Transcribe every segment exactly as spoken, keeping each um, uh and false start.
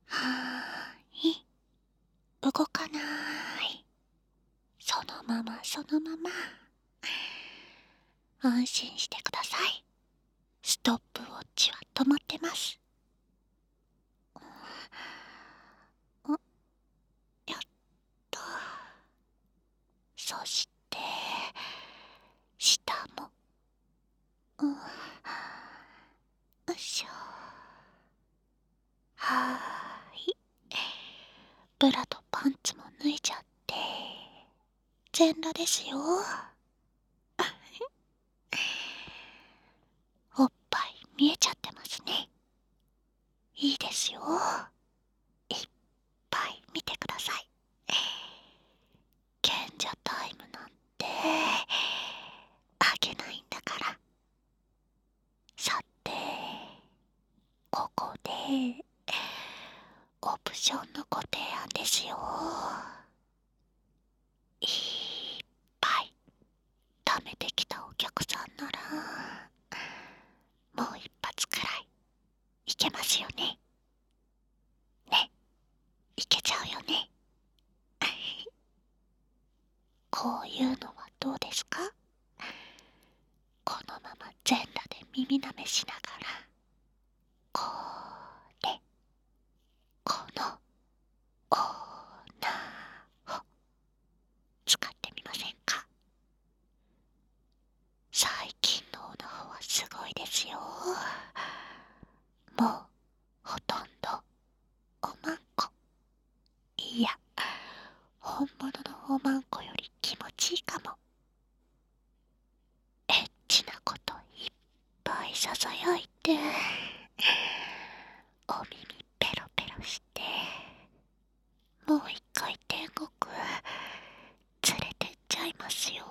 はーい。動かない。そのままそのまま。安心してください。ストップウォッチは止まってます。んやっと。そして下も。うん。よいしょ。はーい。ブラとパンツも脱いじゃって全裸ですよ。おっぱい見えちゃってますね。いいですよ。いっぱい見てください。賢者タイムなんてあげないんだから。さて、ここでオプションのご提案ですよ。いっぱい貯めてきたお客さんならもう一発くらいいけますよね。ね、いけちゃうよね。こういうのはどうですか？このまま全裸で耳なめしながら、こうでこのオーナーを使ってみませんか？最近のオナホはすごいですよ。もうほとんどおまんこ。いや、本物のおまんこより気持ちいいかも。エッチなこといっぱいささやいて、お耳ペロペロして、もう一回天国連れてっちゃいますよ。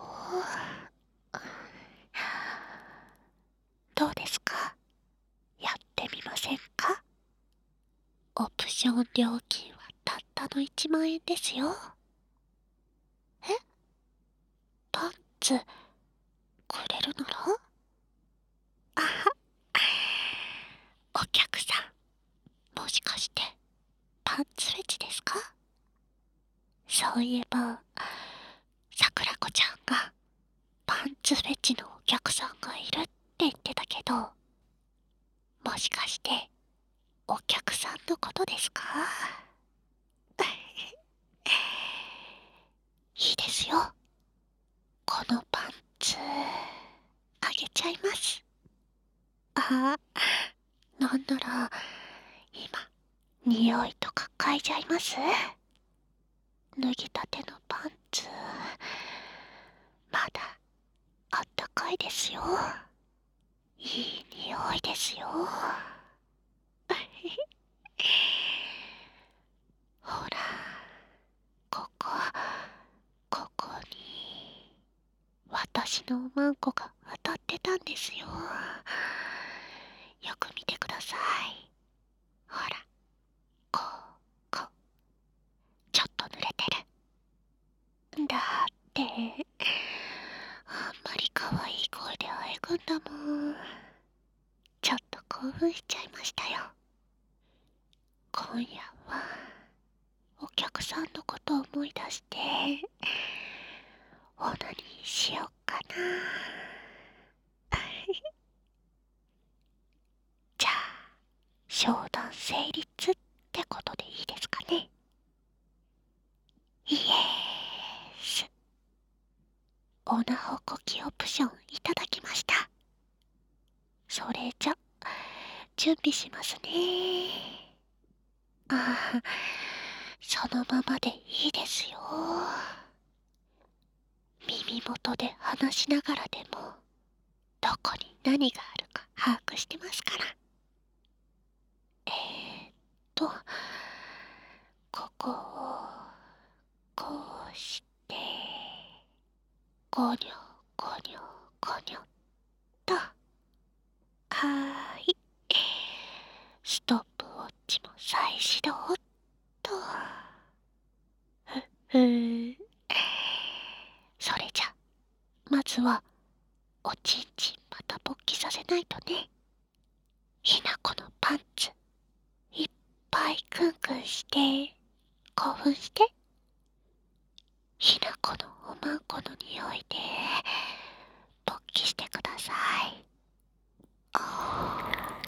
どうですか？やってみませんか？オプション料金はたったのいちまんえんですよ。え？パンツくれるなら？あは、お客さん、もしかしてパンツフェチですか？そういえばさくらこちゃんがパンツフェチのお客さんがいるって言ってたけど、もしかしてお客さんのことですか？いいですよ。このパンツあげちゃいます。あ、なんなら今匂いとか嗅いじゃいます？脱ぎたてのパンツまだあったかいですよ。いい匂いですよ。ほら、ここここに私のおまんこが当たってたんですよ。よく見てください。ほら、こうこう、ちょっと濡れてる。だってあんまり可愛い声であえぐんだもん。ちょっと興奮しちゃいましたよ。今夜はお客さんのことを思い出してオナニーしよっかな。じゃあ商談成立ってことでいいですかね？イエース。オナホコキオプションいただきました。それじゃ準備しますね。ああ、そのままでいいですよ。耳元で話しながらでもどこに何があるか把握してますから。えーっとここをこうしてゴニョゴニョゴニョと。はーい、ストップウォッチも再始動っと。ふふー。それじゃまずはおちんちんまた勃起させないとね。ひなこのパンツいっぱいいクンクンして興奮して、ひなこのおまんこの匂いで勃起してください。あ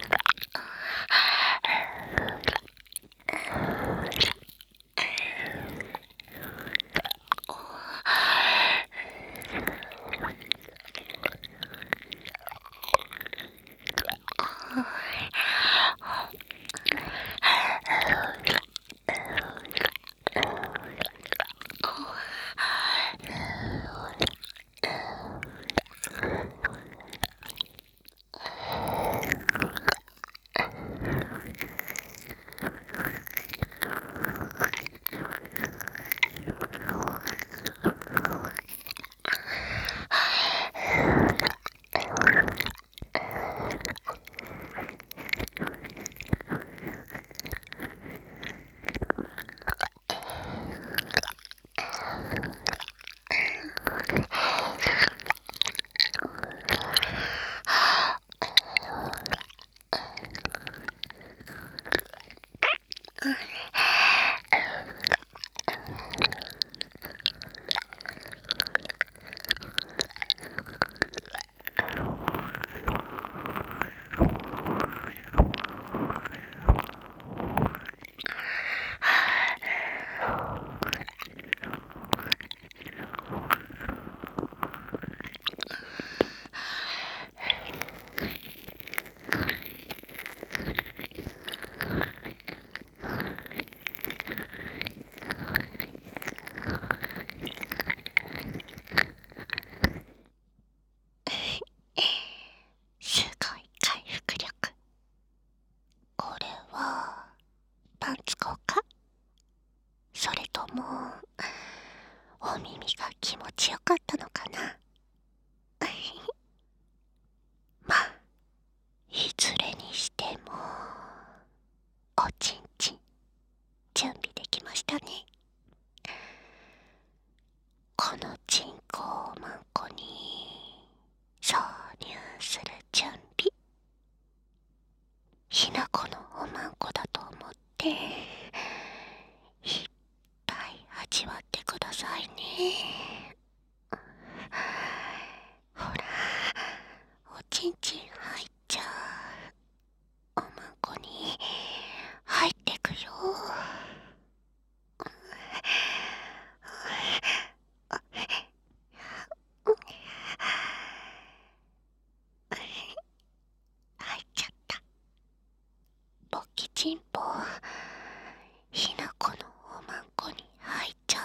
すごい回復力。これはパンツ効果？それともお耳が気持ちよかったのかな。まあいずれにしてもおちんちん準備できましたね。このチンコをまんこに挿入する準備、ひなこのおまんこだと思っていっぱい味わってくださいね。ほら、おちんちん入っちゃう。おまんこに入ってくよ。入っちゃった。勃起チンポ、ひなこのおまんこに入っちゃった。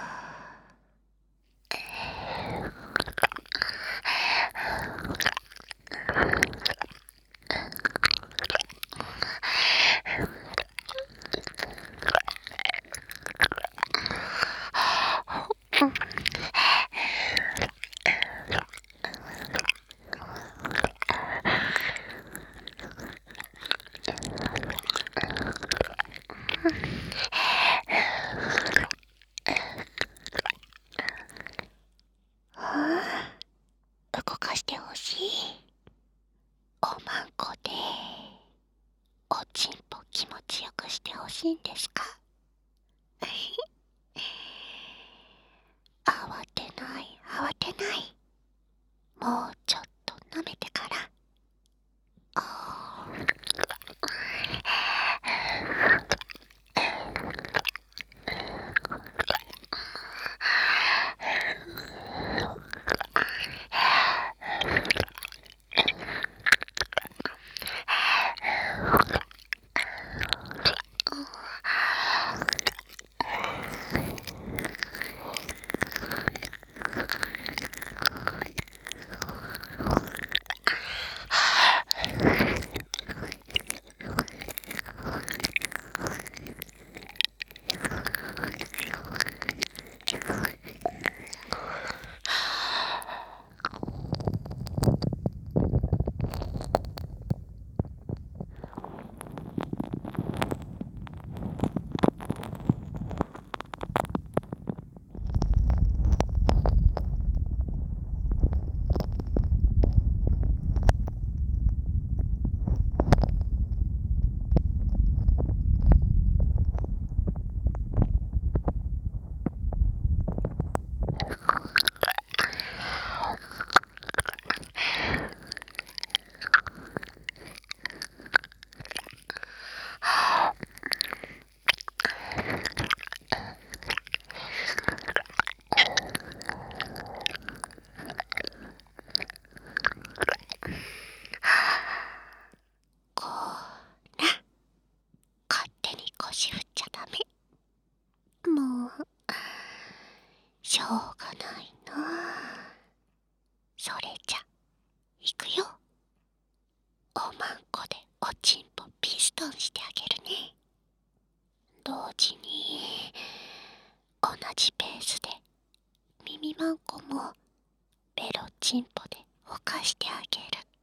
動かしてほしい。おまんこでおちんぽ気持ちよくしてほしいんですか？慌てない慌てない。もうちょっと舐めてから。あー腰振っちゃダメ。もうしょうがないな。それじゃいくよ。おまんこでおちんぽピストンしてあげるね。同時に同じペースで耳まんこもベロチンポでほかしてあげる。